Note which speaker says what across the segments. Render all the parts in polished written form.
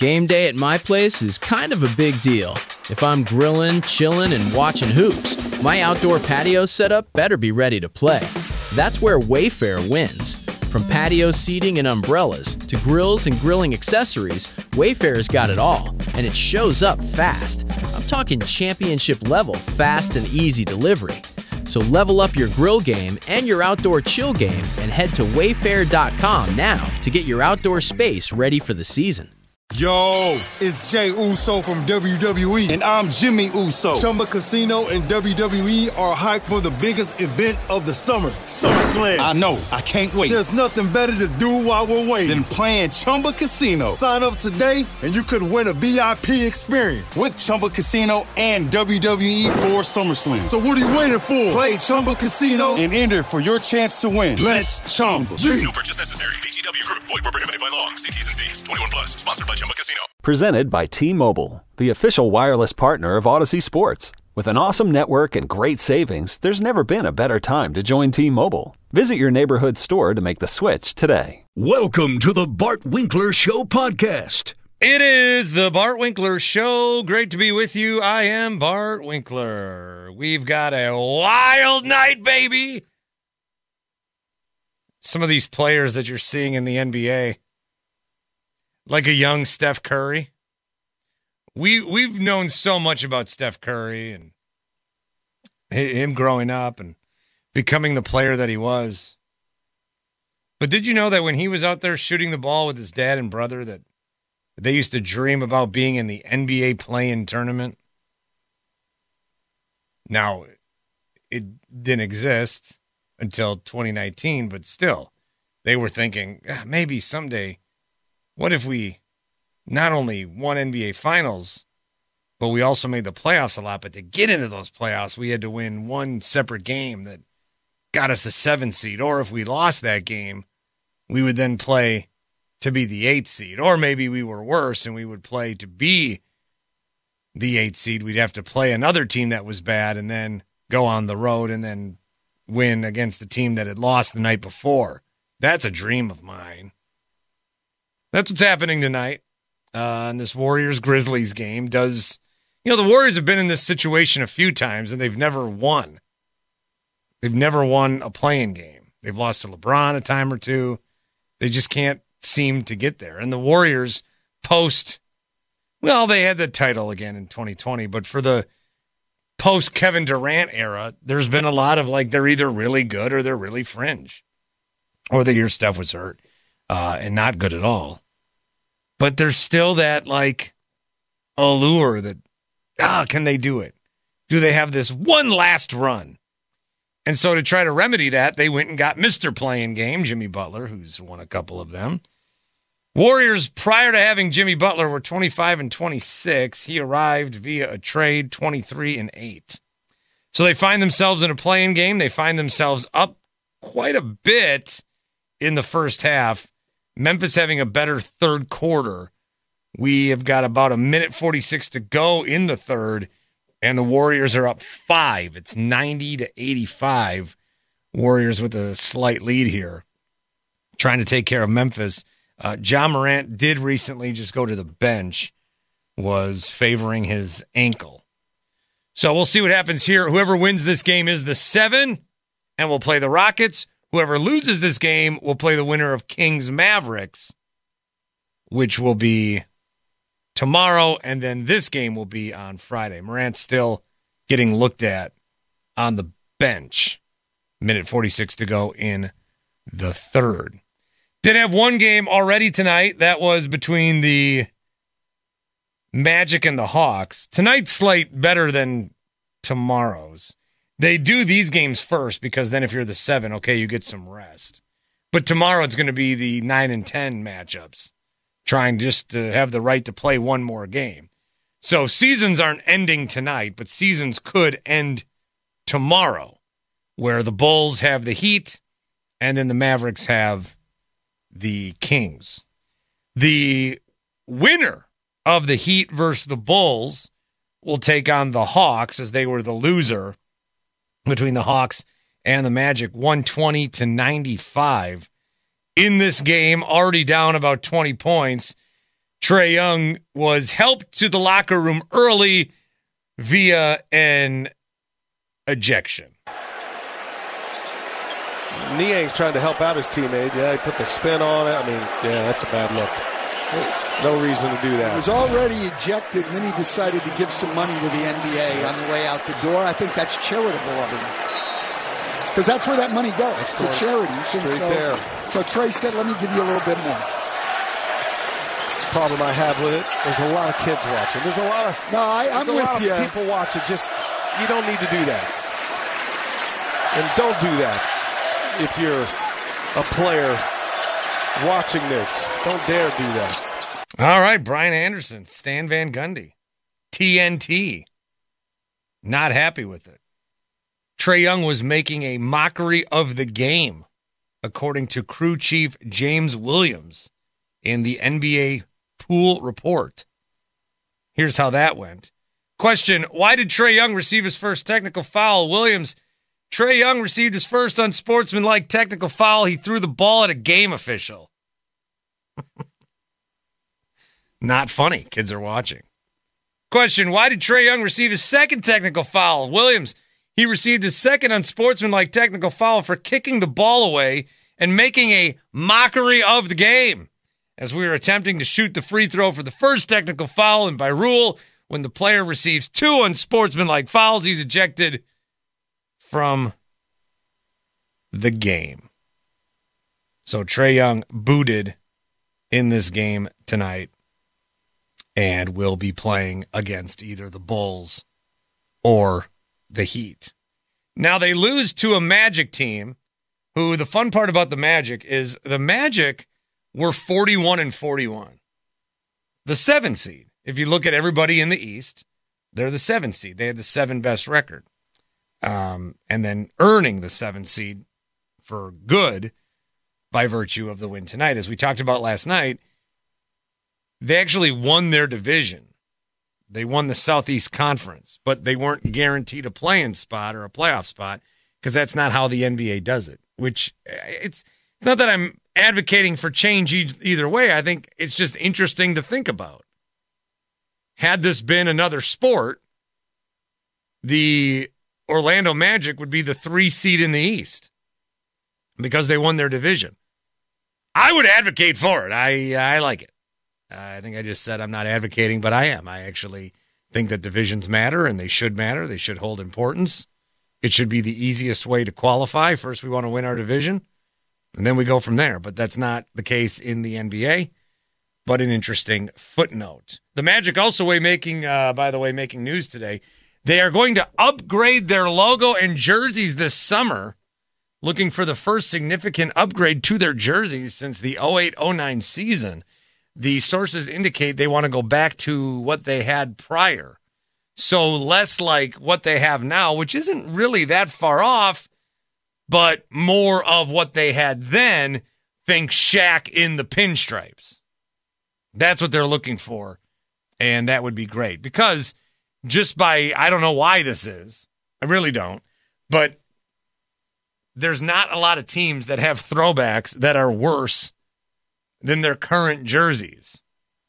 Speaker 1: Game day at my place is kind of a big deal. If I'm grilling, chilling, and watching hoops, my outdoor patio setup better be ready to play. That's where Wayfair wins. From patio seating and umbrellas to grills and grilling accessories, Wayfair's got it all, and it shows up fast. I'm talking championship level fast and easy delivery. So level up your grill game and your outdoor chill game and head to wayfair.com now to get your outdoor space ready for the season.
Speaker 2: Yo, it's Jay Uso from WWE.
Speaker 3: And I'm Jimmy Uso.
Speaker 2: Chumba Casino and WWE are hyped for the biggest event of the summer, SummerSlam.
Speaker 3: I know. I can't wait.
Speaker 2: There's nothing better to do while we're waiting
Speaker 3: than playing Chumba Casino.
Speaker 2: Sign up today and you could win a VIP experience
Speaker 3: with Chumba Casino and WWE for SummerSlam.
Speaker 2: So what are you waiting for?
Speaker 3: Play Chumba Casino and enter for your chance to win. Let's Chumba.
Speaker 4: No purchase necessary. VGW Group. Void where prohibited by law. See T's and C's. 21 plus. Sponsored by Chumba Casino.
Speaker 5: Presented by T-Mobile, the official wireless partner of Odyssey Sports. With an awesome network and great savings, there's never been a better time to join T-Mobile. Visit your neighborhood store to make the switch today.
Speaker 6: Welcome to the Bart Winkler Show podcast.
Speaker 7: It is the Bart Winkler Show. Great to be with you. I am Bart Winkler. We've got a wild night, baby. Some of these players that you're seeing in the NBA, like a young Steph Curry. We've known so much about Steph Curry and him growing up and becoming the player that he was. But did you know that when he was out there shooting the ball with his dad and brother, that they used to dream about being in the NBA play-in tournament? Now, it didn't exist until 2019, but still, they were thinking, maybe someday, what if we not only won NBA Finals, but we also made the playoffs a lot, but to get into those playoffs, we had to win one separate game that got us the 7th seed, or if we lost that game, we would then play to be the 8th seed, or maybe we were worse and we would play to be the 8th seed. We'd have to play another team that was bad and then go on the road and then win against a team that had lost the night before. That's a dream of mine. That's what's happening tonight in this Warriors-Grizzlies game. The Warriors have been in this situation a few times, and they've never won. They've never won a play-in game. They've lost to LeBron a time or two. They just can't seem to get there. And the Warriors they had the title again in 2020, but for the post-Kevin Durant era, there's been a lot of, they're either really good or they're really fringe. Or the year Steph was hurt and not good at all. But there's still that, allure that, can they do it? Do they have this one last run? And so to try to remedy that, they went and got Mr. Play-in Game, Jimmy Butler, who's won a couple of them. Warriors, prior to having Jimmy Butler, were 25-26. He arrived via a trade, 23-8. So they find themselves in a play-in game. They find themselves up quite a bit in the first half. Memphis having a better third quarter. We have got about 1:46 to go in the third, and the Warriors are up 5. It's 90-85. Warriors with a slight lead here, trying to take care of Memphis. Ja Morant did recently just go to the bench, was favoring his ankle. So we'll see what happens here. Whoever wins this game is the 7, and we'll play the Rockets. Whoever loses this game will play the winner of Kings-Mavericks, which will be tomorrow, and then this game will be on Friday. Morant's still getting looked at on the bench. 1:46 to go in the third. Did have one game already tonight. That was between the Magic and the Hawks. Tonight's slate better than tomorrow's. They do these games first because then if you're the 7, okay, you get some rest. But tomorrow it's going to be the 9 and 10 matchups, trying just to have the right to play one more game. So seasons aren't ending tonight, but seasons could end tomorrow, where the Bulls have the Heat and then the Mavericks have the Kings. The winner of the Heat versus the Bulls will take on the Hawks, as they were the loser between the Hawks and the Magic, 120-95. In this game, already down about 20 points, Trae Young was helped to the locker room early via an ejection.
Speaker 8: Niang's trying to help out his teammate. Yeah, he put the spin on it. I mean, yeah, that's a bad look. No reason to do that.
Speaker 9: He was already ejected, and then he decided to give some money to the NBA on the way out the door. I think that's charitable of him. Because that's where that money goes, to charities. So Trae said, let me give you a little bit more.
Speaker 8: Problem I have with it, there's a lot of kids watching. There's a lot of
Speaker 9: I'm with
Speaker 8: lot
Speaker 9: you.
Speaker 8: Of people watching. Just, you don't need to do that. And don't do that if you're a player watching this. Don't dare do that.
Speaker 7: All right, Brian Anderson, Stan Van Gundy, TNT. Not happy with it. Trae Young was making a mockery of the game, according to crew chief James Williams in the NBA Pool Report. Here's how that went. Question, why did Trae Young receive his first technical foul? Williams, Trae Young received his first unsportsmanlike technical foul. He threw the ball at a game official. Not funny. Kids are watching. Question, why did Trae Young receive his second technical foul? Williams, he received his second unsportsmanlike technical foul for kicking the ball away and making a mockery of the game, as we were attempting to shoot the free throw for the first technical foul, and by rule, when the player receives two unsportsmanlike fouls, he's ejected from the game. So Trae Young booted in this game tonight and will be playing against either the Bulls or the Heat. Now they lose to a Magic team who, the fun part about the Magic is the Magic were 41-41. The 7 seed. If you look at everybody in the East, they're the 7 seed. They had the 7 best record. And then earning the 7 seed for good by virtue of the win tonight. As we talked about last night, they actually won their division. They won the Southeast Conference, but they weren't guaranteed a play-in spot or a playoff spot because that's not how the NBA does it, which it's not that I'm advocating for change either way. I think it's just interesting to think about. Had this been another sport, the Orlando Magic would be the 3 seed in the East because they won their division. I would advocate for it. I like it. I think I just said I'm not advocating, but I am. I actually think that divisions matter, and they should matter. They should hold importance. It should be the easiest way to qualify. First, we want to win our division, and then we go from there. But that's not the case in the NBA, but an interesting footnote. The Magic also making news today. They are going to upgrade their logo and jerseys this summer, looking for the first significant upgrade to their jerseys since the 08-09 season. The sources indicate they want to go back to what they had prior. So less like what they have now, which isn't really that far off, but more of what they had then. Think Shaq in the pinstripes. That's what they're looking for, and that would be great. Because just by, I don't know why this is, I really don't, but there's not a lot of teams that have throwbacks that are worse than their current jerseys.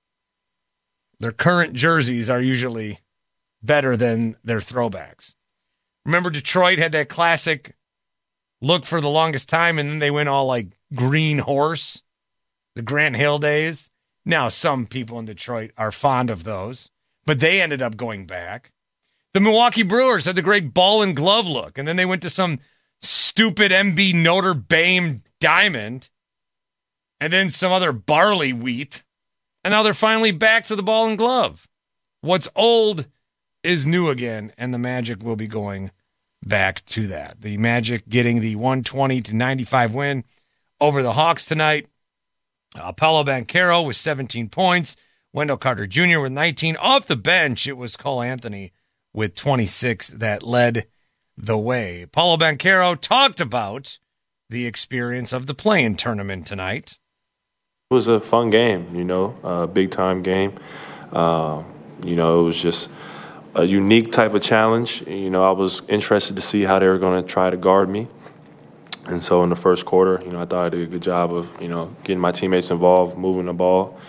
Speaker 7: Their current jerseys are usually better than their throwbacks. Remember Detroit had that classic look for the longest time, and then they went all like green horse, the Grant Hill days. Now, some people in Detroit are fond of those, but they ended up going back. The Milwaukee Brewers had the great ball and glove look, and then they went to some stupid MB Notre Dame diamond, and then some other barley wheat, and now they're finally back to the ball and glove. What's old is new again, and the Magic will be going back to that. The Magic getting the 120-95 win over the Hawks tonight. Paolo Banchero with 17 points. Wendell Carter Jr. with 19. Off the bench, it was Cole Anthony with 26 that led the way. Paolo Banchero talked about the experience of the play-in tournament tonight.
Speaker 10: It was a fun game, a big-time game. It was just a unique type of challenge. I was interested to see how they were going to try to guard me. And so in the first quarter, I thought I did a good job of, getting my teammates involved, moving the ball,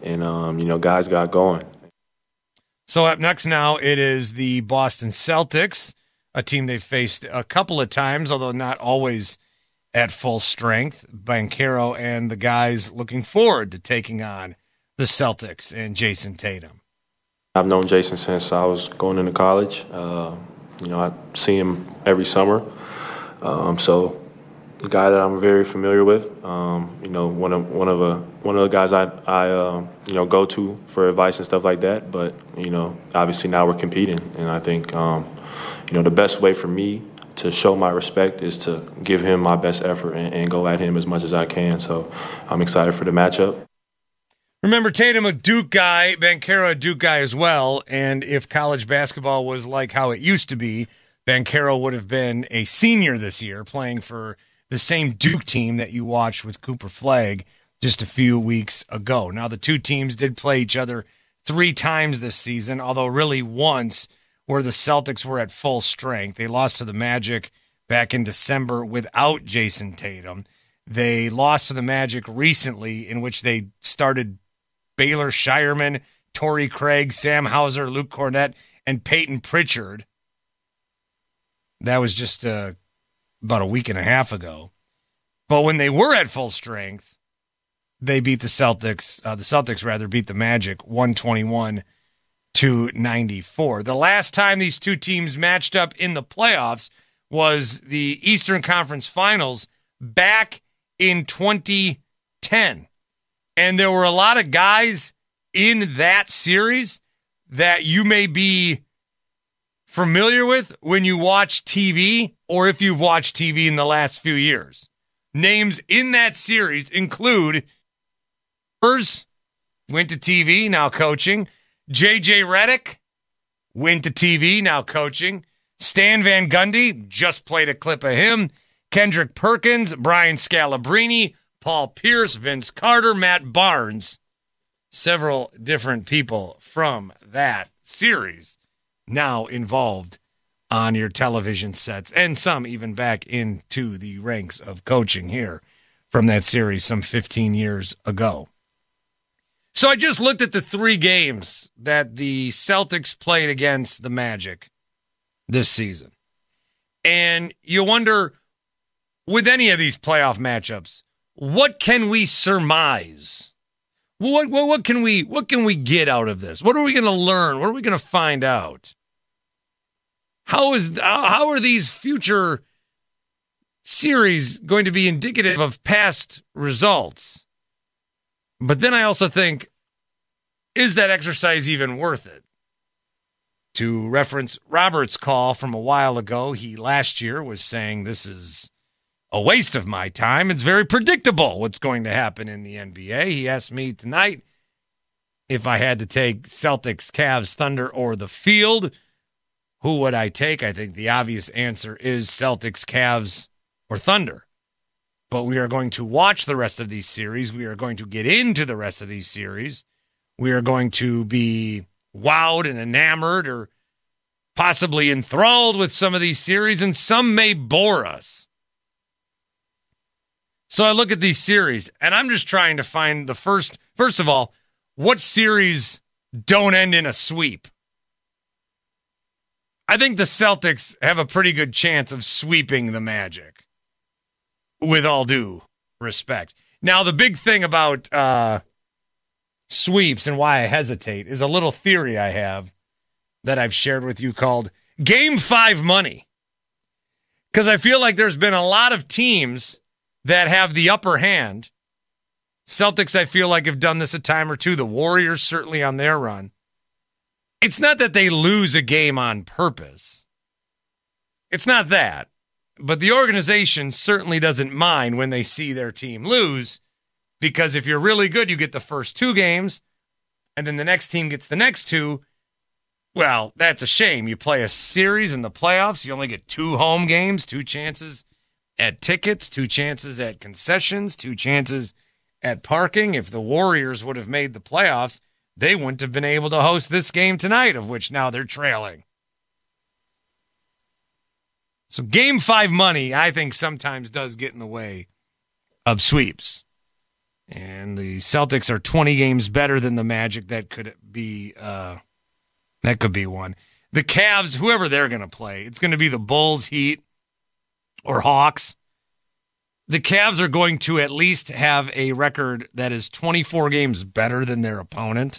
Speaker 10: and guys got going.
Speaker 7: So up next now, it is the Boston Celtics, a team they've faced a couple of times, although not always at full strength. Banchero and the guys looking forward to taking on the Celtics and Jason Tatum.
Speaker 10: I've known Jason since I was going into college. I see him every summer. So the guy that I'm very familiar with. One of the guys I go to for advice and stuff like that. But obviously now we're competing, and I think the best way for me to show my respect is to give him my best effort and go at him as much as I can. So I'm excited for the matchup.
Speaker 7: Remember, Tatum, a Duke guy, Banchero, a Duke guy as well. And if college basketball was like how it used to be, Banchero would have been a senior this year, playing for the same Duke team that you watched with Cooper Flagg just a few weeks ago. Now, the two teams did play each other 3 times this season, although really once where the Celtics were at full strength. They lost to the Magic back in December without Jason Tatum. They lost to the Magic recently, in which they started Baylor Shireman, Torrey Craig, Sam Hauser, Luke Cornett, and Peyton Pritchard. That was just about a week and a half ago. But when they were at full strength, they beat the Celtics. The Celtics beat the Magic 121-94. The last time these two teams matched up in the playoffs was the Eastern Conference Finals back in 2010. And there were a lot of guys in that series that you may be familiar with when you watch TV, or if you've watched TV in the last few years. Names in that series include went to TV, now coaching. J.J. Redick went to TV, now coaching. Stan Van Gundy, just played a clip of him. Kendrick Perkins, Brian Scalabrine, Paul Pierce, Vince Carter, Matt Barnes. Several different people from that series now involved on your television sets, and some even back into the ranks of coaching here from that series some 15 years ago. So I just looked at the 3 games that the Celtics played against the Magic this season. And you wonder, with any of these playoff matchups, what can we surmise? What can we get out of this? What are we going to learn? What are we going to find out? How are these future series going to be indicative of past results? But then I also think, is that exercise even worth it? To reference Robert's call from a while ago, he last year was saying this is a waste of my time. It's very predictable what's going to happen in the NBA. He asked me tonight if I had to take Celtics, Cavs, Thunder, or the field. Who would I take? I think the obvious answer is Celtics, Cavs, or Thunder. But we are going to watch the rest of these series. We are going to get into the rest of these series. We are going to be wowed and enamored or possibly enthralled with some of these series, and some may bore us. So I look at these series, and I'm just trying to find the first of all, what series don't end in a sweep? I think the Celtics have a pretty good chance of sweeping the Magic, with all due respect. Now, the big thing about sweeps and why I hesitate is a little theory I have that I've shared with you called Game 5 money. Because I feel like there's been a lot of teams that have the upper hand. Celtics, I feel like, have done this a time or two. The Warriors, certainly on their run. It's not that they lose a game on purpose. It's not that. But the organization certainly doesn't mind when they see their team lose, because if you're really good, you get the first 2 games, and then the next team gets the next 2. Well, that's a shame. You play a series in the playoffs, you only get 2 home games, 2 chances at tickets, 2 chances at concessions, 2 chances at parking. If the Warriors would have made the playoffs, they wouldn't have been able to host this game tonight, of which now they're trailing. So Game 5 money, I think, sometimes does get in the way of sweeps. And the Celtics are 20 games better than the Magic. That could be one. The Cavs, whoever they're going to play, it's going to be the Bulls, Heat, or Hawks. The Cavs are going to at least have a record that is 24 games better than their opponent.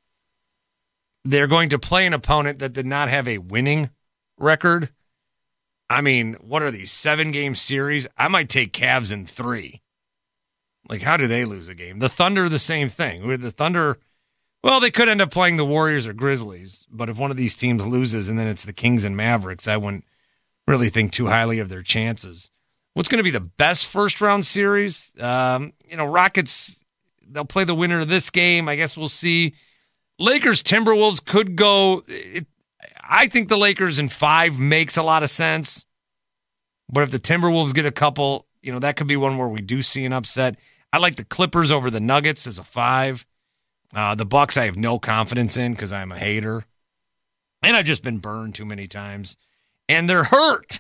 Speaker 7: They're going to play an opponent that did not have a winning record. I mean, what are these, 7-game series? I might take Cavs in 3. Like, how do they lose a game? The Thunder, the same thing. With the Thunder, well, they could end up playing the Warriors or Grizzlies, but if one of these teams loses and then it's the Kings and Mavericks, I wouldn't really think too highly of their chances. What's going to be the best first-round series? Rockets, they'll play the winner of this game. I guess we'll see. Lakers-Timberwolves could go. I think the Lakers in 5 makes a lot of sense. But if the Timberwolves get a couple, that could be one where we do see an upset. I like the Clippers over the Nuggets as a 5. The Bucks I have no confidence in because I'm a hater. And I've just been burned too many times. And they're hurt.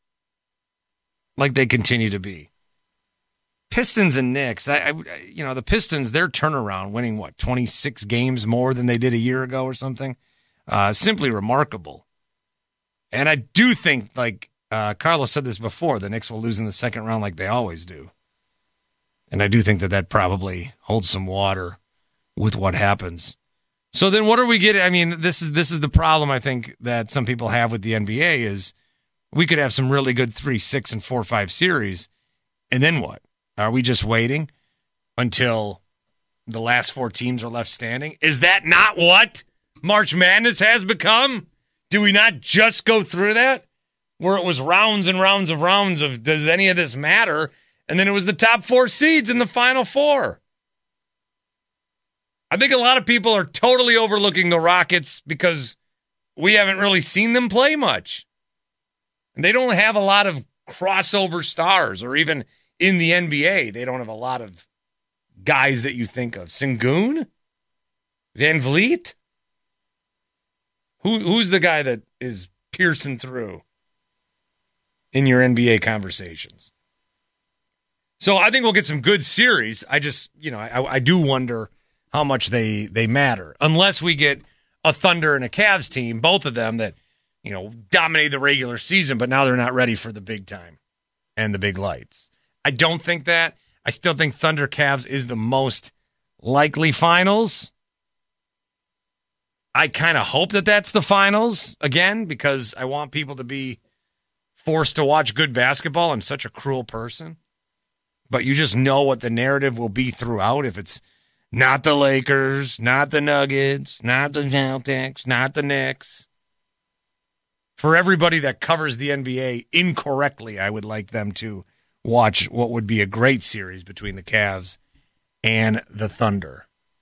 Speaker 7: Like they continue to be. Pistons and Knicks. The Pistons, their turnaround, winning 26 games more than they did a year ago or something. Simply remarkable. And I do think, like Carlos said this before, the Knicks will lose in the second round like they always do. And I do think that probably holds some water with what happens. So then what are we getting? I mean, this is the problem I think that some people have with the NBA is we could have some really good 3, 6, and 4, 5 series. And then what? Are we just waiting until the last 4 teams are left standing? Is that not what March Madness has become? Do we not just go through that? Where it was rounds and rounds of does any of this matter? And then it was the top 4 seeds in the Final 4. I think a lot of people are totally overlooking the Rockets because we haven't really seen them play much. And they don't have a lot of crossover stars, or even in the NBA, they don't have a lot of guys that you think of. Sengun? Van Vliet? Who's the guy that is piercing through in your NBA conversations? So I think we'll get some good series. I just, I do wonder how much they matter. Unless we get a Thunder and a Cavs team, both of them that, dominated the regular season, but now they're not ready for the big time and the big lights. I don't think that. I still think Thunder Cavs is the most likely finals. I kind of hope that that's the finals again, because I want people to be forced to watch good basketball. I'm such a cruel person. But you just know what the narrative will be throughout. If it's not the Lakers, not the Nuggets, not the Celtics, not the Knicks. For everybody that covers the NBA incorrectly, I would like them to watch what would be a great series between the Cavs and the Thunder.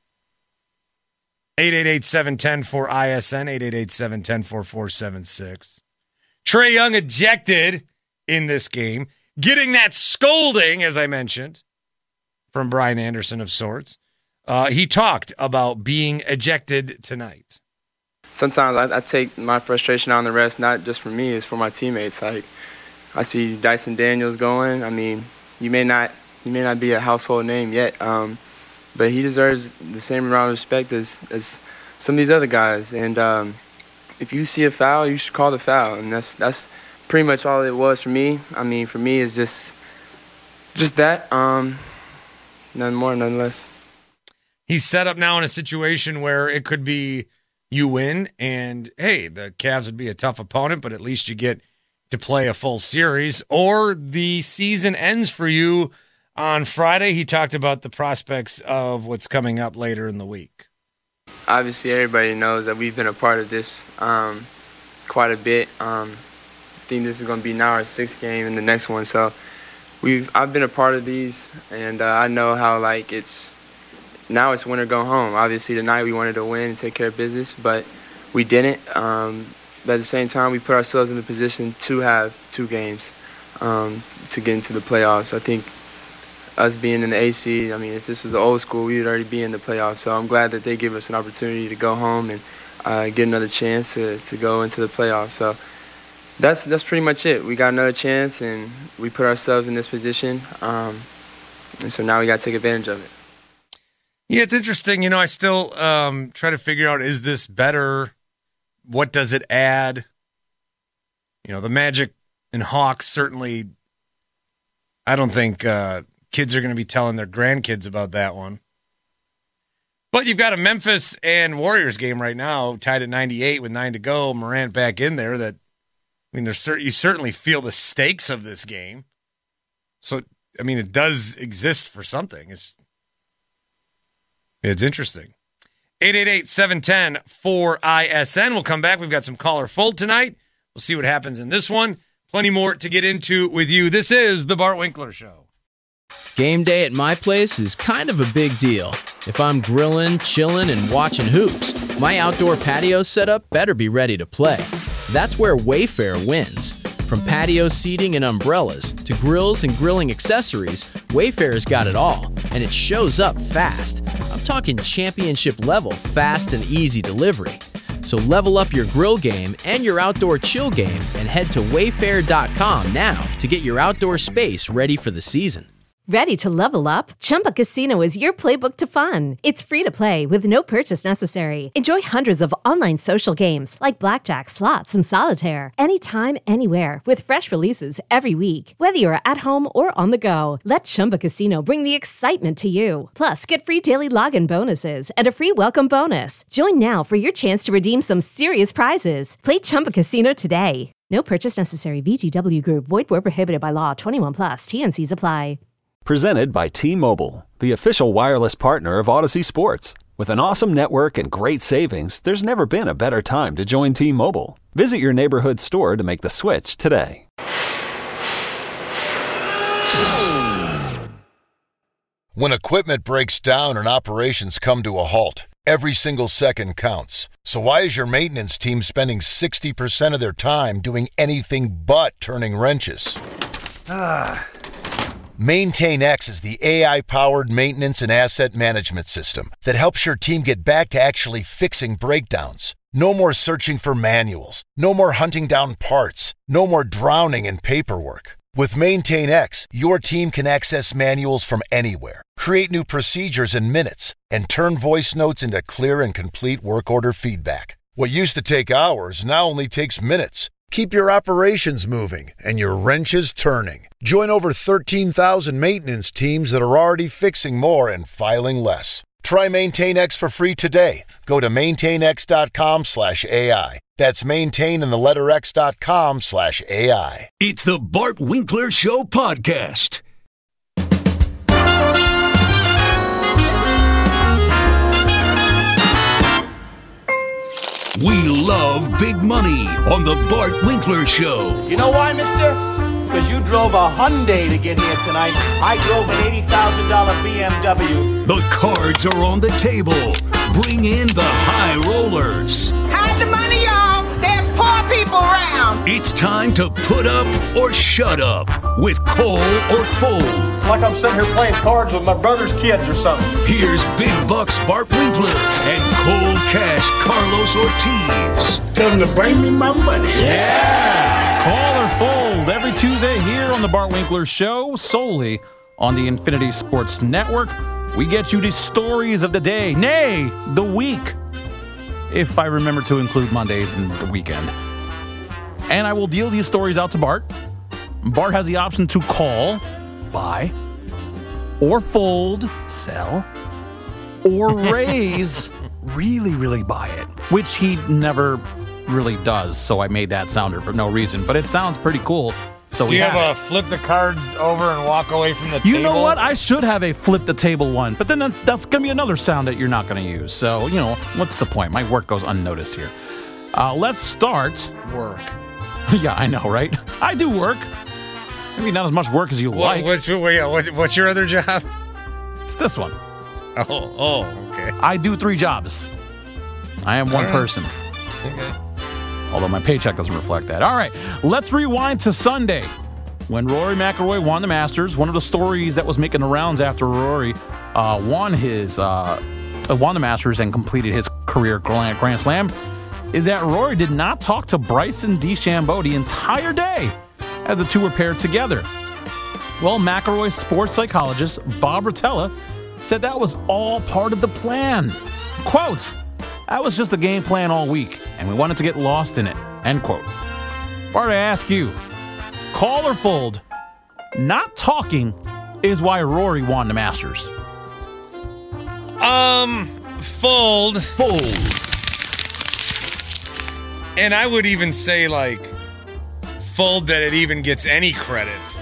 Speaker 7: 888-710-4ISN, 888-710-4476. Trae Young ejected in this game, getting that scolding, as I mentioned, from Brian Anderson of sorts. He talked about being ejected tonight.
Speaker 11: Sometimes I take my frustration on the rest, not just for me, it's for my teammates. Like, I see Dyson Daniels going. I mean, you may not be a household name yet, but he deserves the same amount of respect as some of these other guys. And if you see a foul, you should call the foul. And that's pretty much all it was for me. I mean, for me, it's just that. None more, none less.
Speaker 7: He's set up now in a situation where it could be you win, and hey, the Cavs would be a tough opponent, but at least you get to play a full series, or the season ends for you on Friday. He talked about the prospects of what's coming up later in the week.
Speaker 11: Obviously, everybody knows that we've been a part of this quite a bit. I think this is going to be now our 6th game and the next one, so I've been a part of these, and I know how now it's win or go home. Obviously, tonight we wanted to win and take care of business, but we didn't. But at the same time, we put ourselves in the position to have 2 games to get into the playoffs. I think us being in the AC, I mean, if this was the old school, we would already be in the playoffs. So I'm glad that they give us an opportunity to go home and get another chance to go into the playoffs. So that's pretty much it. We got another chance, and we put ourselves in this position. And so now we got to take advantage of it.
Speaker 7: Yeah, it's interesting. I still try to figure out, is this better? What does it add? The Magic and Hawks certainly, I don't think kids are going to be telling their grandkids about that one. But you've got a Memphis and Warriors game right now, tied at 98 with 9 to go. Morant back in there. You certainly feel the stakes of this game. So, it does exist for something. It's interesting. 888-710-4ISN. We'll come back. We've got some caller fold tonight. We'll see what happens in this one. Plenty more to get into with you. This is the Bart Winkler Show.
Speaker 1: Game day at my place is kind of a big deal. If I'm grilling, chilling, and watching hoops, my outdoor patio setup better be ready to play. That's where Wayfair wins. From patio seating and umbrellas to grills and grilling accessories, Wayfair's got it all, and it shows up fast. I'm talking championship level fast and easy delivery. So level up your grill game and your outdoor chill game and head to wayfair.com now to get your outdoor space ready for the season.
Speaker 12: Ready to level up? Chumba Casino is your playbook to fun. It's free to play with no purchase necessary. Enjoy hundreds of online social games like blackjack, slots, and solitaire anytime, anywhere with fresh releases every week. Whether you're at home or on the go, let Chumba Casino bring the excitement to you. Plus, get free daily login bonuses and a free welcome bonus. Join now for your chance to redeem some serious prizes. Play Chumba Casino today. No purchase necessary. VGW Group. Void where prohibited by law. 21+. TNCs apply.
Speaker 5: Presented by T-Mobile, the official wireless partner of Odyssey Sports. With an awesome network and great savings, there's never been a better time to join T-Mobile. Visit your neighborhood store to make the switch today.
Speaker 13: When equipment breaks down and operations come to a halt, every single second counts. So why is your maintenance team spending 60% of their time doing anything but turning wrenches? MaintainX is the AI-powered maintenance and asset management system that helps your team get back to actually fixing breakdowns. No more searching for manuals. No more hunting down parts. No more drowning in paperwork. With MaintainX, your team can access manuals from anywhere, create new procedures in minutes, and turn voice notes into clear and complete work order feedback. What used to take hours now only takes minutes. Keep your operations moving and your wrenches turning. Join over 13,000 maintenance teams that are already fixing more and filing less. Try MaintainX for free today. Go to maintainx.com/AI. That's maintain and the letter x.com/AI.
Speaker 6: It's the Bart Winkler Show podcast. We love big money on the Bart Winkler Show.
Speaker 14: You know why, mister? Because you drove a Hyundai to get here tonight. I drove an $80,000 BMW.
Speaker 6: The cards are on the table. Bring in the high rollers.
Speaker 15: Hide the money, y'all. There's poor people around.
Speaker 6: It's time to put up or shut up with Cole or Fold.
Speaker 14: Like I'm sitting here playing cards with my brother's kids or something.
Speaker 6: Here's Big Bucks Bart Winkler and Cold Cash Carlos Ortiz.
Speaker 16: Tell them to bring me my money.
Speaker 17: Yeah! Call or Fold every Tuesday here on the Bart Winkler Show, solely on the Infinity Sports Network. We get you the stories of the day, nay, the week, if I remember to include Mondays and the weekend. And I will deal these stories out to Bart. Bart has the option to call, buy, or fold, sell, or raise, really buy it, which he never really does. So I made that sounder for no reason, but it sounds pretty cool. So
Speaker 7: do you have a flip the cards over and walk away from the table?
Speaker 17: You know what? I should have a flip the table one, but then that's going to be another sound that you're not going to use. So, what's the point? My work goes unnoticed here. Let's start.
Speaker 7: Work.
Speaker 17: Yeah, I know, right? I do work. Maybe not as much work as you like.
Speaker 7: What's your other job?
Speaker 17: It's this one.
Speaker 7: Oh, okay.
Speaker 17: I do 3 jobs. I am one person.
Speaker 7: Okay.
Speaker 17: Although my paycheck doesn't reflect that. All right, let's rewind to Sunday when Rory McIlroy won the Masters. One of the stories that was making the rounds after Rory won the Masters and completed his career Grand Slam is that Rory did not talk to Bryson DeChambeau the entire day as the two were paired together. Well, McIlroy's sports psychologist, Bob Rotella, said that was all part of the plan. Quote, that was just the game plan all week, and we wanted to get lost in it. End quote. Bart, I ask you, call or fold? Not talking is why Rory won the Masters.
Speaker 7: Fold.
Speaker 17: Fold.
Speaker 7: And I would even say, fold that it even gets any credit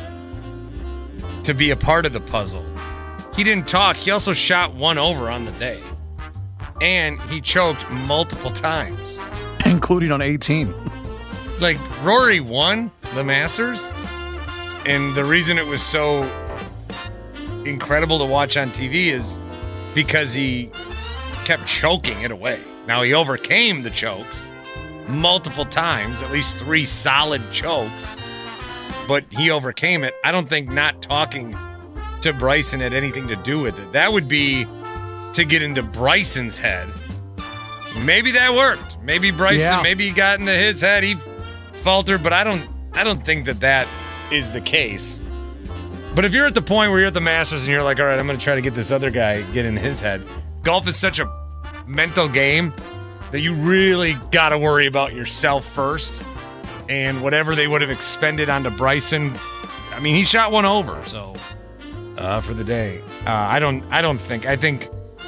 Speaker 7: to be a part of the puzzle. He didn't talk. He also shot one over on the day. And he choked multiple times.
Speaker 17: Including on 18.
Speaker 7: Rory won the Masters. And the reason it was so incredible to watch on TV is because he kept choking it away. Now, he overcame the chokes multiple times, at least 3 solid chokes, but he overcame it. I don't think not talking to Bryson had anything to do with it. That would be to get into Bryson's head. Maybe that worked. Maybe Bryson, maybe he got into his head. He faltered, but I don't think that is the case. But if you're at the point where you're at the Masters and you're like, all right, I'm going to try to get this other guy, get in his head. Golf is such a mental game that you really got to worry about yourself first. And whatever they would have expended onto Bryson, I mean, he shot one over, so for the day. I think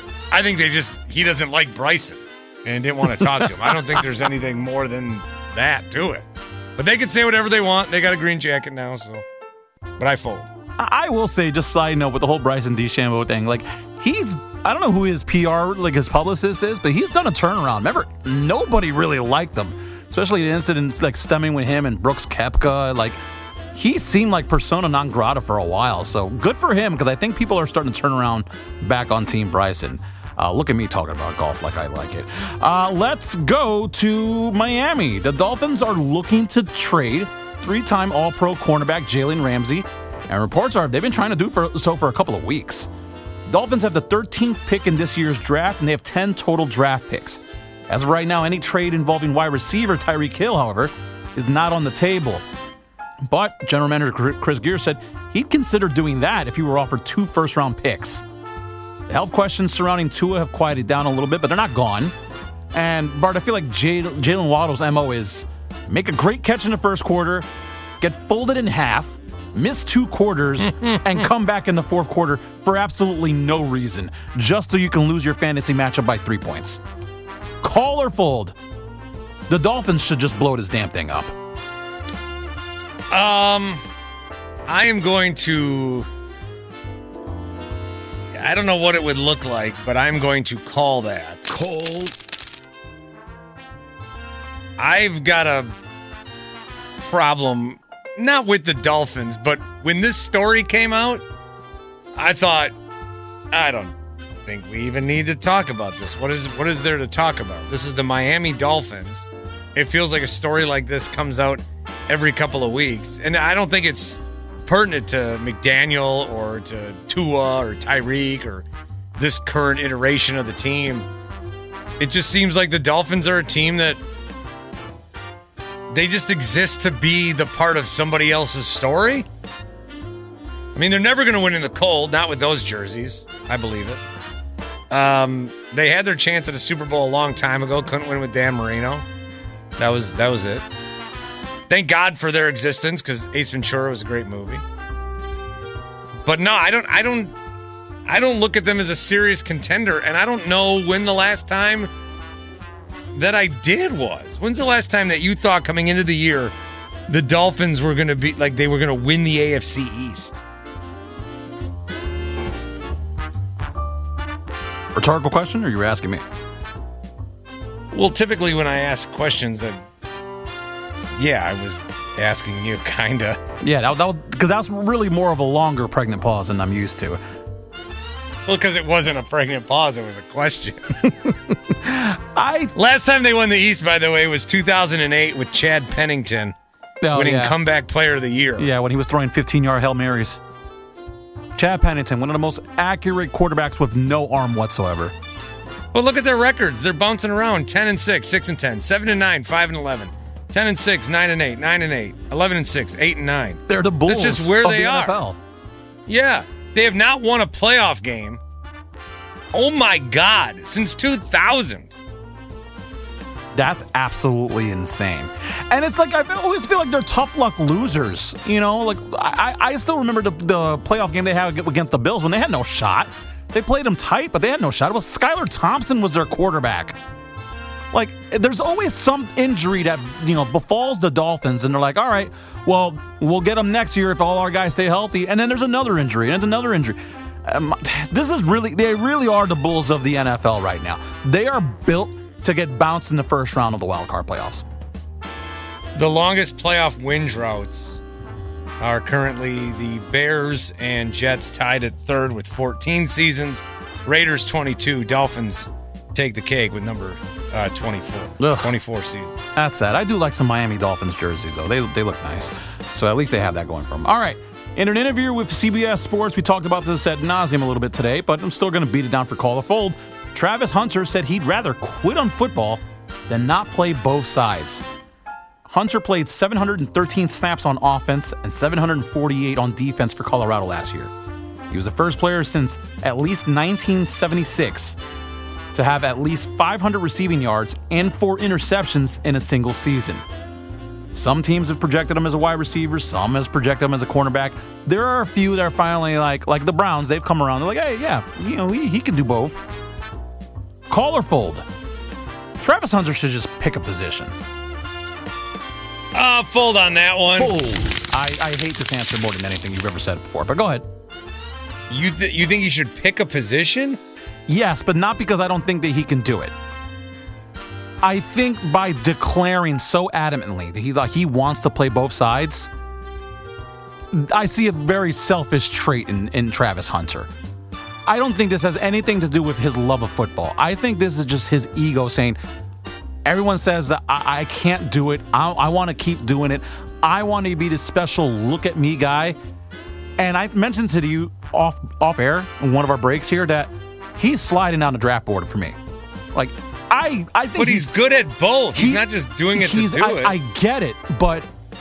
Speaker 7: he doesn't like Bryson and didn't want to talk to him. I don't think there's anything more than that to it. But they can say whatever they want. They got a green jacket now, so. But I fold.
Speaker 17: I will say, just side note with the whole Bryson DeChambeau thing, I don't know who his PR, his publicist is, but he's done a turnaround. Remember, nobody really liked him, especially the incidents stemming with him and Brooks Koepka. He seemed like persona non grata for a while. So good for him, because I think people are starting to turn around back on Team Bryson. Look at me talking about golf like I like it. Let's go to Miami. The Dolphins are looking to trade 3-time All-Pro cornerback Jalen Ramsey. And reports are they've been trying to do so for a couple of weeks. Dolphins have the 13th pick in this year's draft, and they have 10 total draft picks. As of right now, any trade involving wide receiver Tyreek Hill, however, is not on the table. But General Manager Chris Gear said he'd consider doing that if he were offered 2 first-round picks. The health questions surrounding Tua have quieted down a little bit, but they're not gone. And, Bart, I feel like Jalen Waddle's MO is make a great catch in the first quarter, get folded in half, miss 2 quarters, and come back in the fourth quarter for absolutely no reason, just so you can lose your fantasy matchup by 3 points. Call or fold? The Dolphins should just blow this damn thing up.
Speaker 7: I am going to... I don't know what it would look like, but I'm going to call that. I've got a problem, not with the Dolphins, but when this story came out, I thought, I don't think we even need to talk about this. What is there to talk about? This is the Miami Dolphins. It feels like a story like this comes out every couple of weeks, and I don't think it's pertinent to McDaniel or to Tua or Tyreek or this current iteration of the team. It just seems like the Dolphins are a team that they just exist to be the part of somebody else's story. I mean, they're never going to win in the cold, not with those jerseys. I believe it. They had their chance at a Super Bowl a long time ago, couldn't win with Dan Marino. That was it. Thank God for their existence, because Ace Ventura was a great movie. But no, I don't look at them as a serious contender, and I don't know when the last time that I did was. When's the last time that you thought coming into the year the Dolphins were going to be like they were going to win the AFC East?
Speaker 17: Rhetorical question, or you were asking me?
Speaker 7: Well, typically when I ask questions, I was asking you, kind of.
Speaker 17: Yeah, that was because that's really more of a longer pregnant pause than I'm used to.
Speaker 7: Well, because it wasn't a pregnant pause, it was a question. Last time they won the East, by the way, was 2008 with Chad Pennington winning Comeback Player of the Year.
Speaker 17: Yeah, when he was throwing 15-yard Hail Marys. Chad Pennington, one of the most accurate quarterbacks with no arm whatsoever.
Speaker 7: Well, look at their records. They're bouncing around 10-6, 6-10, 7-9, 5-11. 10-6, 9-8, 9-8, 11-6, 8-9.
Speaker 17: They're the Bulls.
Speaker 7: That's just where
Speaker 17: of
Speaker 7: they
Speaker 17: the
Speaker 7: are.
Speaker 17: NFL.
Speaker 7: Yeah, they have not won a playoff game Oh, my God. Since 2000.
Speaker 17: That's absolutely insane. And it's like, I always feel like they're tough luck losers. You know, like I still remember the playoff game they had against the Bills when they had no shot. They played them tight, but they had no shot. It was Skylar Thompson was their quarterback. Like, there's always some injury that, befalls the Dolphins, and they're like, all right, well, we'll get them next year if all our guys stay healthy. And then there's another injury, and it's another injury. They really are the Bulls of the NFL right now. They are built to get bounced in the first round of the wild card playoffs.
Speaker 7: The longest playoff win droughts are currently the Bears and Jets tied at third with 14 seasons. Raiders 22. Dolphins take the cake with number 24. Ugh. 24 seasons.
Speaker 17: That's sad. I do like some Miami Dolphins jerseys, though. They look nice. So at least they have that going for them. All right. In an interview with CBS Sports, we talked about this ad nauseum a little bit today, but I'm still going to beat it down for Call or Fold. Travis Hunter said he'd rather quit on football than not play both sides. Hunter played 713 snaps on offense and 748 on defense for Colorado last year. He was the first player since at least 1976 to have at least 500 receiving yards and 4 interceptions in a single season. Some teams have projected him as a wide receiver. Some has projected him as a cornerback. There are a few that are finally like the Browns. They've come around. They're like, hey, yeah, he can do both. Call or fold? Travis Hunter should just pick a position.
Speaker 7: Fold on that one.
Speaker 17: Fold. I hate this answer more than anything you've ever said before, but go ahead.
Speaker 7: You think he should pick a position?
Speaker 17: Yes, but not because I don't think that he can do it. I think by declaring so adamantly that he wants to play both sides, I see a very selfish trait in Travis Hunter. I don't think this has anything to do with his love of football. I think this is just his ego saying, everyone says I can't do it. I want to keep doing it. I want to be this special look at me guy. And I mentioned to you off air in one of our breaks here that he's sliding down the draft board for me. Like, I think
Speaker 7: but he's good at both. He's not just doing it to do it.
Speaker 17: I get it, but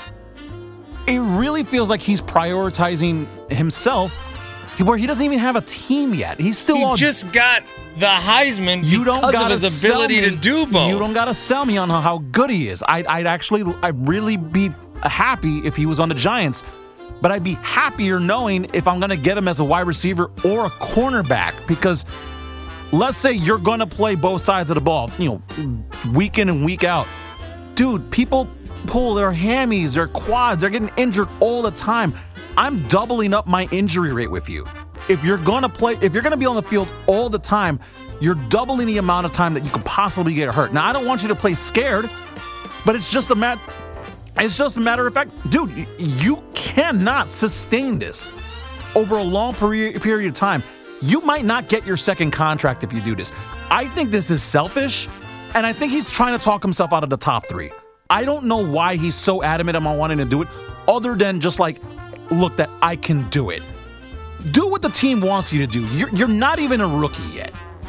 Speaker 17: it really feels like he's prioritizing himself where he doesn't even have a team yet. He's still
Speaker 7: just got the Heisman because of his ability to do both.
Speaker 17: You don't got to sell me on how good he is. I'd really be happy if he was on the Giants, but I'd be happier knowing if I'm going to get him as a wide receiver or a cornerback, because let's say you're going to play both sides of the ball, week in and week out. Dude, people pull their hammies, their quads, they're getting injured all the time. I'm doubling up my injury rate with you. If you're going to be on the field all the time, you're doubling the amount of time that you could possibly get hurt. Now, I don't want you to play scared, but it's just a matter of fact, dude, you cannot sustain this over a long period of time. You might not get your second contract if you do this. I think this is selfish, and I think he's trying to talk himself out of the top 3. I don't know why he's so adamant about wanting to do it, other than just like, look, that I can do it. Do what the team wants you to do. You're not even a rookie yet.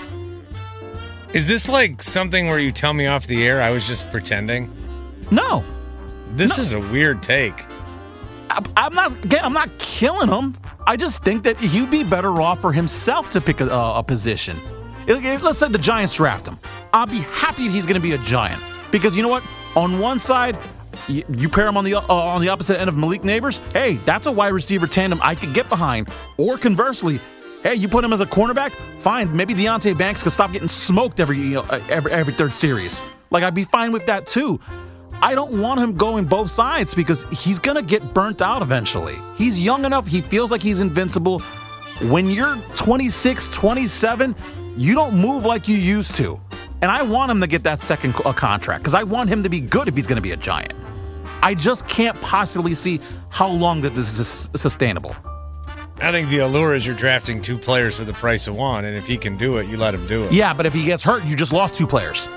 Speaker 7: Is this like something where you tell me off the air I was just pretending?
Speaker 17: No.
Speaker 7: This is a weird take.
Speaker 17: I'm not killing him. I just think that he'd be better off for himself to pick a position. Let's say the Giants draft him. I'll be happy he's going to be a Giant, because you know what? On one side, you pair him on the opposite end of Malik Neighbors. Hey, that's a wide receiver tandem I could get behind. Or conversely, hey, you put him as a cornerback. Fine, maybe Deonte Banks could stop getting smoked every third series. Like, I'd be fine with that too. I don't want him going both sides because he's going to get burnt out eventually. He's young enough. He feels like he's invincible. When you're 26, 27, you don't move like you used to. And I want him to get that second contract because I want him to be good if he's going to be a Giant. I just can't possibly see how long that this is sustainable.
Speaker 7: I think the allure is you're drafting 2 players for the price of one, and if he can do it, you let him do it.
Speaker 17: Yeah, but if he gets hurt, you just lost 2 players.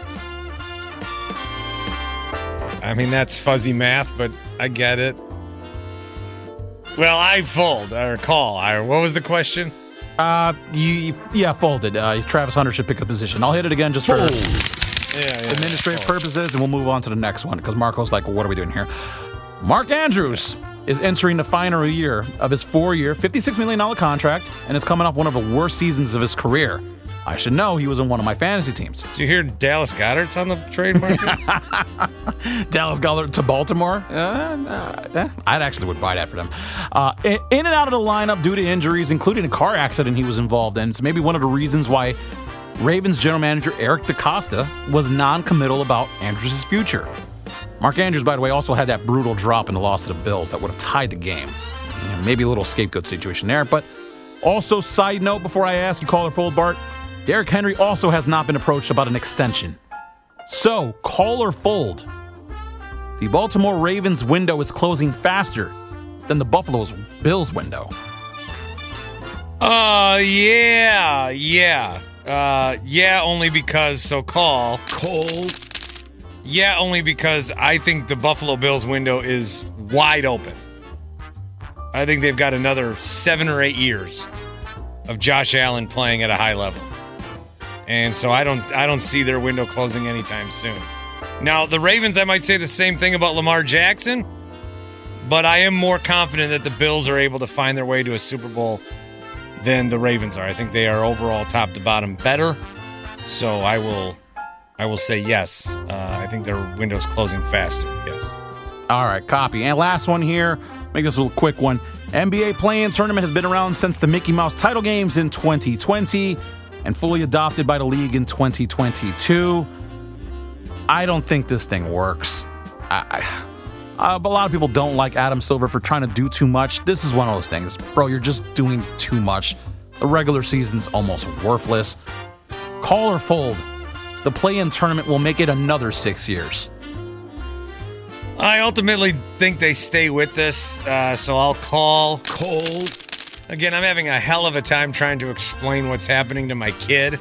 Speaker 7: I mean, that's fuzzy math, but I get it. Well, I fold or call. What was the question?
Speaker 17: Folded. Travis Hunter should pick a position. I'll hit it again just for administrative purposes, and we'll move on to the next one because Marco's like, well, what are we doing here? Mark Andrews is entering the final year of his 4-year, $56 million contract, and is coming off one of the worst seasons of his career. I should know he was in one of my fantasy teams.
Speaker 7: Did you hear Dallas Goedert's on the trade market?
Speaker 17: Dallas Goedert to Baltimore? I actually would buy that for them. In and out of the lineup due to injuries, including a car accident he was involved in. It's maybe one of the reasons why Ravens general manager Eric DeCosta was non-committal about Andrews' future. Mark Andrews, by the way, also had that brutal drop in the loss to the Bills that would have tied the game. Maybe a little scapegoat situation there. But also, side note, before I ask you, call or fold, Bart, Derrick Henry also has not been approached about an extension. So, call or fold. The Baltimore Ravens window is closing faster than the Buffalo Bills window.
Speaker 7: Yeah. Only because, so call. Yeah, only because I think the Buffalo Bills window is wide open. I think they've got another 7 or 8 years of Josh Allen playing at a high level. And so I don't see their window closing anytime soon. Now, the Ravens, I might say the same thing about Lamar Jackson, but I am more confident that the Bills are able to find their way to a Super Bowl than the Ravens are. I think they are overall top to bottom better. So I will say yes. I think their window's closing faster. Yes.
Speaker 17: All right, copy. And last one here. Make this a little quick one. NBA play-in tournament has been around since the Mickey Mouse title games in 2020 and fully adopted by the league in 2022. I don't think this thing works. A lot of people don't like Adam Silver for trying to do too much. This is one of those things. Bro, you're just doing too much. The regular season's almost worthless. Call or fold. The play-in tournament will make it another 6 years.
Speaker 7: I ultimately think they stay with this, so I'll call. Again, I'm having a hell of a time trying to explain what's happening to my kid.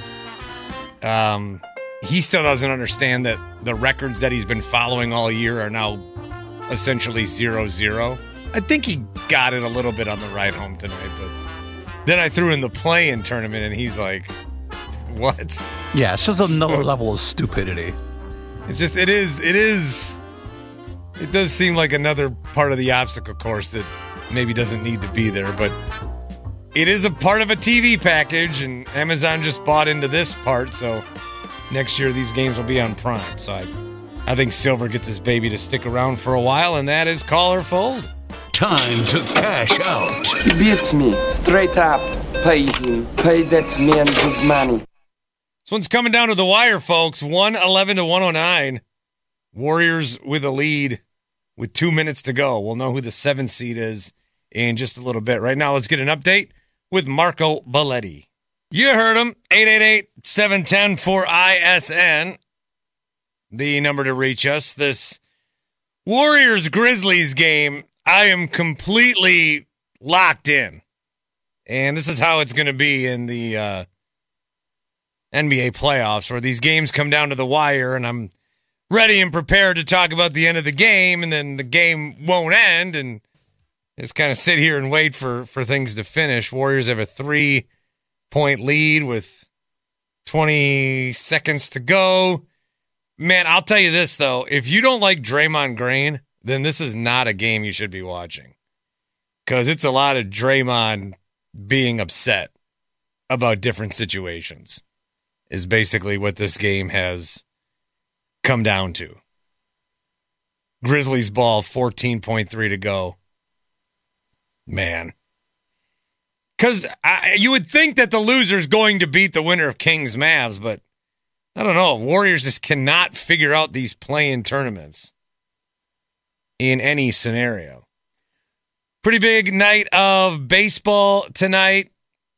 Speaker 7: He still doesn't understand that the records that he's been following all year are now essentially 0-0. I think he got it a little bit on the ride home tonight, but then I threw in the play-in tournament, and he's like, what?
Speaker 17: Yeah, it's just another level of stupidity.
Speaker 7: It's just, it does seem like another part of the obstacle course that maybe doesn't need to be there, but it is a part of a TV package, and Amazon just bought into this part, so next year these games will be on Prime. So I think Silver gets his baby to stick around for a while, and that is call or fold.
Speaker 6: Time to cash out.
Speaker 18: He beats me, straight up. Pay him. Pay that man his money.
Speaker 7: This one's coming down to the wire, folks. 111 to 109. Warriors with a lead with 2 minutes to go. We'll know who the 7th seed is in just a little bit. Right now, let's get an update with Marco Belletti. You heard him. 888-710-4ISN. The number to reach us. This Warriors-Grizzlies game, I am completely locked in. And this is how it's going to be in the NBA playoffs, where these games come down to the wire, and I'm ready and prepared to talk about the end of the game, and then the game won't end, and just kind of sit here and wait for things to finish. Warriors have a 3-point lead with 20 seconds to go. Man, I'll tell you this, though. If you don't like Draymond Green, then this is not a game you should be watching, because it's a lot of Draymond being upset about different situations is basically what this game has come down to. Grizzlies ball, 14.3 to go. Man. Because you would think that the loser's going to beat the winner of Kings Mavs, but I don't know. Warriors just cannot figure out these play-in tournaments in any scenario. Pretty big night of baseball tonight.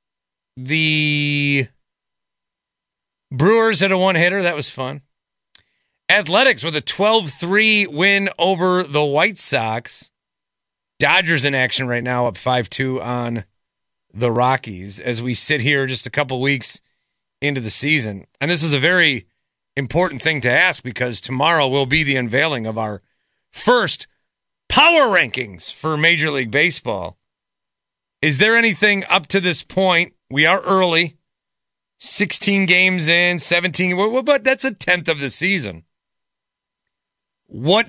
Speaker 7: The Brewers had a one-hitter. That was fun. Athletics with a 12-3 win over the White Sox. Dodgers in action right now, up 5-2 on the Rockies as we sit here just a couple weeks into the season. And this is a very important thing to ask, because tomorrow will be the unveiling of our first power rankings for Major League Baseball. Is there anything up to this point? We are early. 16 games in, 17, but that's a tenth of the season. What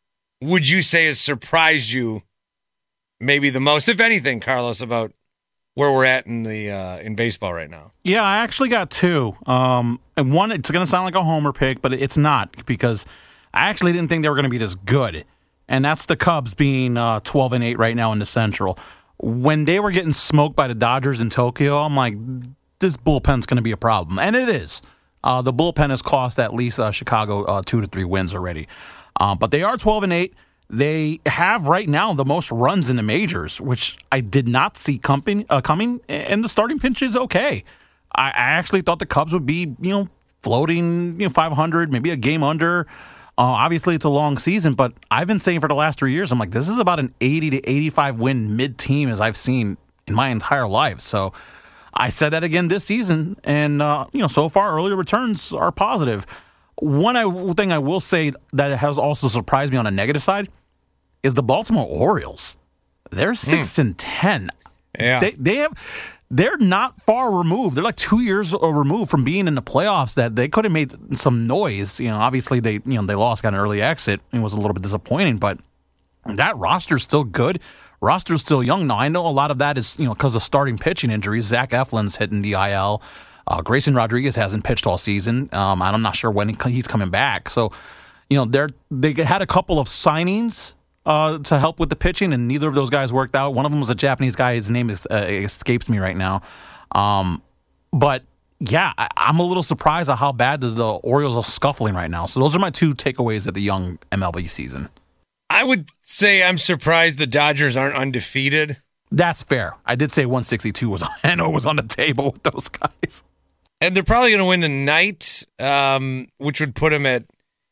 Speaker 7: would you say has surprised you maybe the most, if anything, Carlos, about where we're at in the in baseball right now.
Speaker 17: Yeah, I actually got two. And one, it's going to sound like a homer pick, but it's not, because I actually didn't think they were going to be this good. And that's the Cubs being 12-8 right now in the Central. When they were getting smoked by the Dodgers in Tokyo, I'm like, this bullpen's going to be a problem. And it is. The bullpen has cost at least Chicago 2 to 3 wins already. But they are 12-8. They have right now the most runs in the majors, which I did not see coming. And the starting pitch is okay. I actually thought the Cubs would be, floating 500, maybe a game under. Obviously, it's a long season, but I've been saying for the last 3 years, I'm like, this is about an 80 to 85 win mid-team as I've seen in my entire life. So I said that again this season, and so far early returns are positive. One thing I will say that has also surprised me on a negative side is the Baltimore Orioles. They're 6-10.
Speaker 7: Yeah,
Speaker 17: they're not far removed. They're like 2 years removed from being in the playoffs. That they could have made some noise. Obviously they lost, got an early exit. It was a little bit disappointing, but that roster's still good. Roster's still young. Now I know a lot of that is because of starting pitching injuries. Zach Eflin's hitting the IL. Grayson Rodriguez hasn't pitched all season. And I'm not sure when he's coming back. So they had a couple of signings to help with the pitching, and neither of those guys worked out. One of them was a Japanese guy. His name escapes me right now. But, yeah, I'm a little surprised at how bad the Orioles are scuffling right now. So those are my two takeaways of the young MLB season.
Speaker 7: I would say I'm surprised the Dodgers aren't undefeated.
Speaker 17: That's fair. I did say 162 was on the table with those guys.
Speaker 7: And they're probably going to win tonight, which would put them at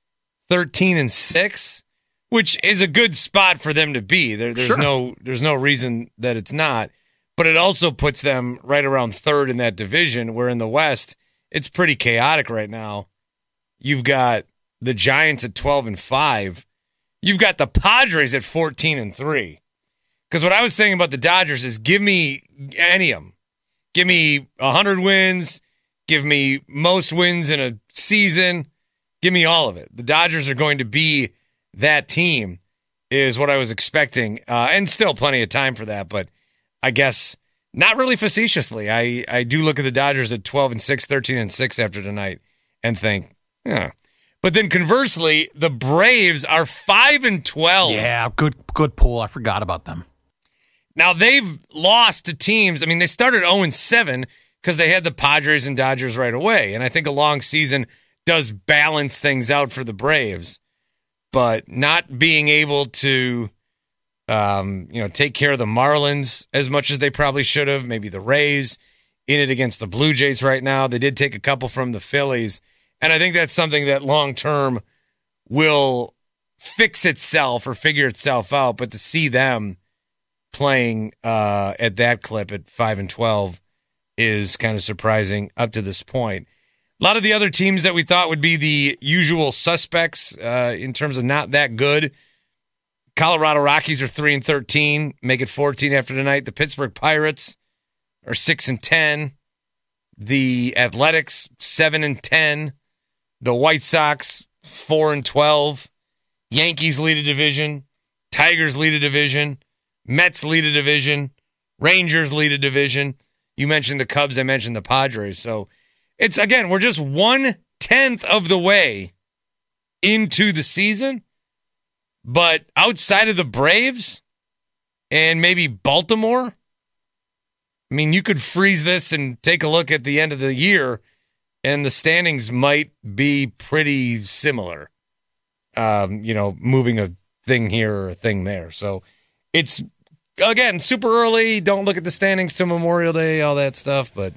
Speaker 7: 13-6. Which is a good spot for them to be. There's no reason that it's not. But it also puts them right around third in that division, where in the West, it's pretty chaotic right now. You've got the Giants at 12-5. You've got the Padres at 14-3. Because what I was saying about the Dodgers is give me any of them. Give me 100 wins. Give me most wins in a season. Give me all of it. The Dodgers are going to be that team, is what I was expecting, and still plenty of time for that, but I guess not really facetiously. I do look at the Dodgers at 12-6, 13-6 after tonight and think, yeah. But then conversely, the Braves are 5-12.
Speaker 17: Yeah, good pull. I forgot about them.
Speaker 7: Now, they've lost to teams. I mean, they started 0-7 because they had the Padres and Dodgers right away, and I think a long season does balance things out for the Braves. But not being able to, take care of the Marlins as much as they probably should have. Maybe the Rays in it against the Blue Jays right now. They did take a couple from the Phillies. And I think that's something that long-term will fix itself or figure itself out. But to see them playing at that clip at 5-12 is kind of surprising up to this point. A lot of the other teams that we thought would be the usual suspects in terms of not that good. Colorado Rockies are 3-13, make it 14 after tonight. The Pittsburgh Pirates are 6-10. The Athletics 7-10. The White Sox 4-12. Yankees lead a division. Tigers lead a division. Mets lead a division. Rangers lead a division. You mentioned the Cubs. I mentioned the Padres. So it's, again, we're just 1/10 of the way into the season. But outside of the Braves and maybe Baltimore, I mean, you could freeze this and take a look at the end of the year, and the standings might be pretty similar. Moving a thing here or a thing there. So it's, again, super early. Don't look at the standings till Memorial Day, all that stuff, but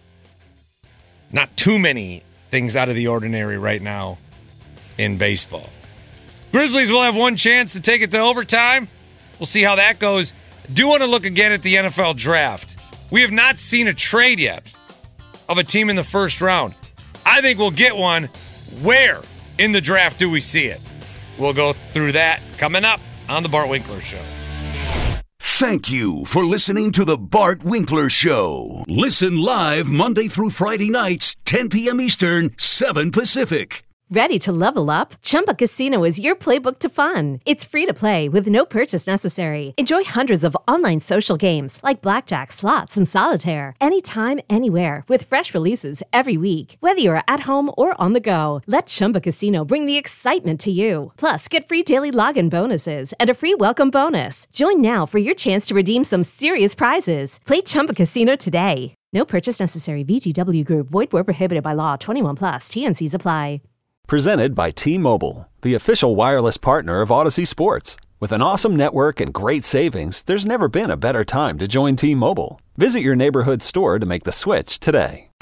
Speaker 7: not too many things out of the ordinary right now in baseball. Grizzlies will have one chance to take it to overtime. We'll see how that goes. Do want to look again at the NFL draft. We have not seen a trade yet of a team in the first round. I think we'll get one. Where in the draft do we see it? We'll go through that coming up on the Bart Winkler Show.
Speaker 6: Thank you for listening to the Bart Winkler Show. Listen live Monday through Friday nights, 10 p.m. Eastern, 7 Pacific.
Speaker 12: Ready to level up? Chumba Casino is your playbook to fun. It's free to play with no purchase necessary. Enjoy hundreds of online social games like blackjack, slots, and solitaire anytime, anywhere with fresh releases every week. Whether you're at home or on the go, let Chumba Casino bring the excitement to you. Plus, get free daily login bonuses and a free welcome bonus. Join now for your chance to redeem some serious prizes. Play Chumba Casino today. No purchase necessary. VGW Group. Void where prohibited by law. 21 plus. T&Cs apply.
Speaker 5: Presented by T-Mobile, the official wireless partner of Odyssey Sports. With an awesome network and great savings, there's never been a better time to join T-Mobile. Visit your neighborhood store to make the switch today.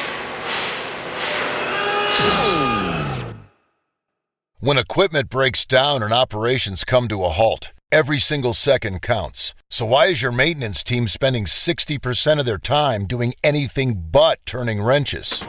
Speaker 13: When equipment breaks down and operations come to a halt, every single second counts. So why is your maintenance team spending 60% of their time doing anything but turning wrenches?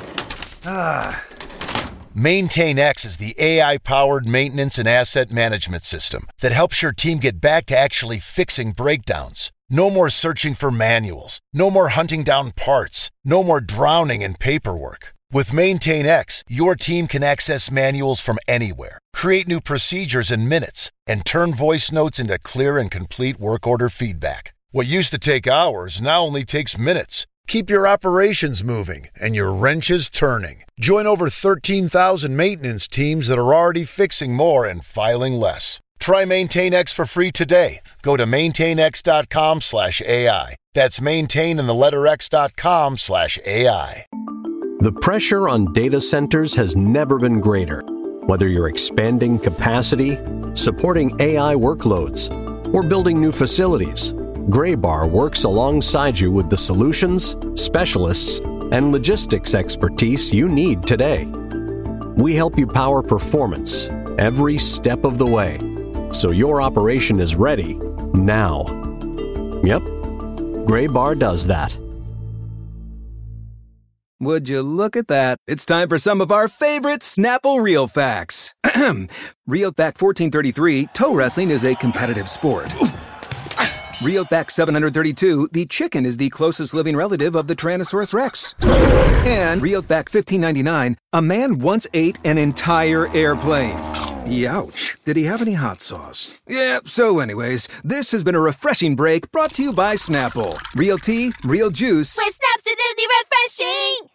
Speaker 13: MaintainX is the AI-powered maintenance and asset management system that helps your team get back to actually fixing breakdowns. No more searching for manuals. No more hunting down parts. No more drowning in paperwork. With MaintainX, your team can access manuals from anywhere, create new procedures in minutes, and turn voice notes into clear and complete work order feedback. What used to take hours now only takes minutes. Keep your operations moving and your wrenches turning. Join over 13,000 maintenance teams that are already fixing more and filing less. Try MaintainX for free today. Go to maintainx.com/AI. That's maintain and the letter x.com/AI.
Speaker 19: The pressure on data centers has never been greater. Whether you're expanding capacity, supporting AI workloads, or building new facilities, Graybar works alongside you with the solutions, specialists, and logistics expertise you need today. We help you power performance every step of the way, so your operation is ready now. Yep, Graybar does that.
Speaker 20: Would you look at that? It's time for some of our favorite Snapple Real Facts. Real Fact 1433, toe wrestling is a competitive sport. Real Fact 732, the chicken is the closest living relative of the Tyrannosaurus Rex. And Real Fact 1599, a man once ate an entire airplane. Youch. Did he have any hot sauce? Yeah, so anyways, this has been a refreshing break brought to you by Snapple. Real tea, real juice.
Speaker 15: With Snaps, it's really refreshing!